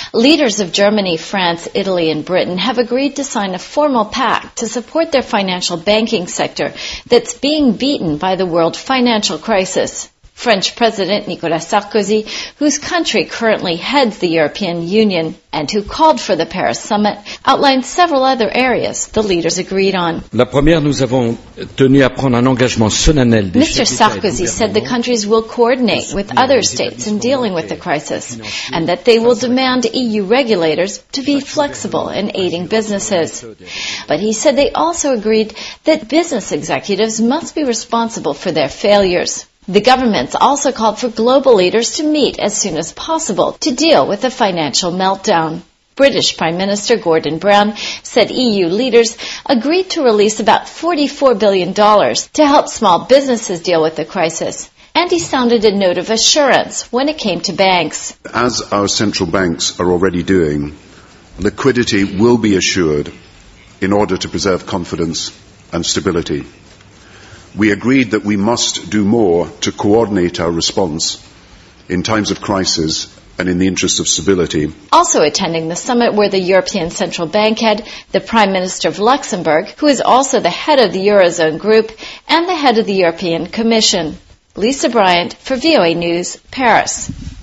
Leaders of Germany, France, Italy, and Britain have agreed to sign a formal pact to support their financial banking sector that's being beaten by the world financial crisis. French President Nicolas Sarkozy, whose country currently heads the European Union and who called for the Paris summit, outlined several other areas the leaders agreed on. Mr. Sarkozy said the countries will coordinate with other states in dealing with the crisis and that they will demand EU regulators to be flexible in aiding businesses. But he said they also agreed that business executives must be responsible for their failures. The governments also called for global leaders to meet as soon as possible to deal with the financial meltdown. British Prime Minister Gordon Brown said EU leaders agreed to release about $44 billion to help small businesses deal with the crisis. And he sounded a note of assurance when it came to banks. As our central banks are already doing, liquidity will be assured in order to preserve confidence and stability. We agreed that we must do more to coordinate our response in times of crisis and in the interest of stability. Also attending the summit were the European Central Bank head, the Prime Minister of Luxembourg, who is also the head of the Eurozone Group, and the head of the European Commission. Lisa Bryant for VOA News, Paris.